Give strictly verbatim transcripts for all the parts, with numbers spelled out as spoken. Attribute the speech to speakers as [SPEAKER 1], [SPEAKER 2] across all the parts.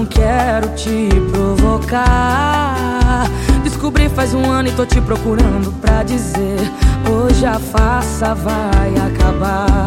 [SPEAKER 1] não quero te provocar. Descobri faz um ano e tô te procurando pra dizer: hoje a farsa vai acabar.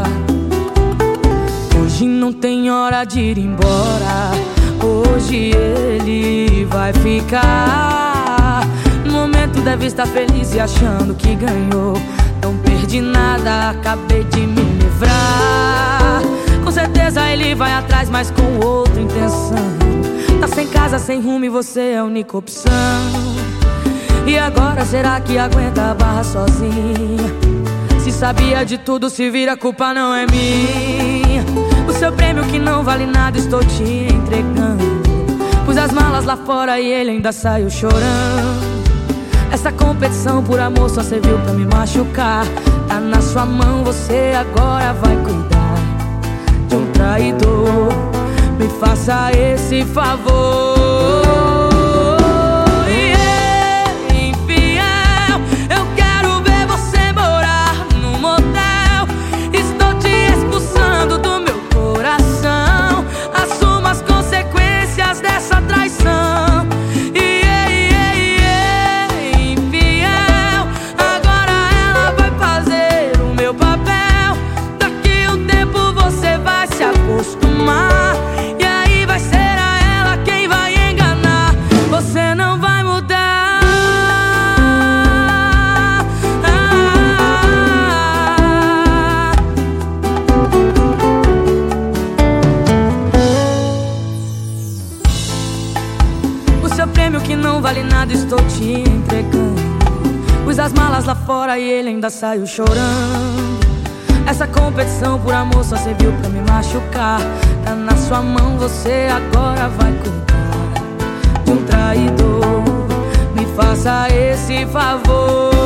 [SPEAKER 1] Hoje não tem hora de ir embora, hoje ele vai ficar. No momento deve estar feliz e achando que ganhou. Não perdi nada, acabei de me livrar. Com certeza ele vai atrás, mas com outra intenção. Tá sem casa, sem rumo e você é a única opção. E agora será que aguenta a barra sozinha? Se sabia de tudo, se vira, a culpa não é minha. O seu prêmio que não vale nada estou te entregando. Pus as malas lá fora e ele ainda saiu chorando. Essa competição por amor só serviu pra me machucar. Tá na sua mão, você agora vai cuidar de um traidor. Me faça esse favor. E aí vai ser a ela quem vai enganar. Você não vai mudar. ah. O seu prêmio que não vale nada estou te entregando. Pus as malas lá fora e ele ainda saiu chorando. Essa competição por amor só serviu pra me machucar. Tá na sua mão, você agora vai cuidar de um traidor. Me faça esse favor.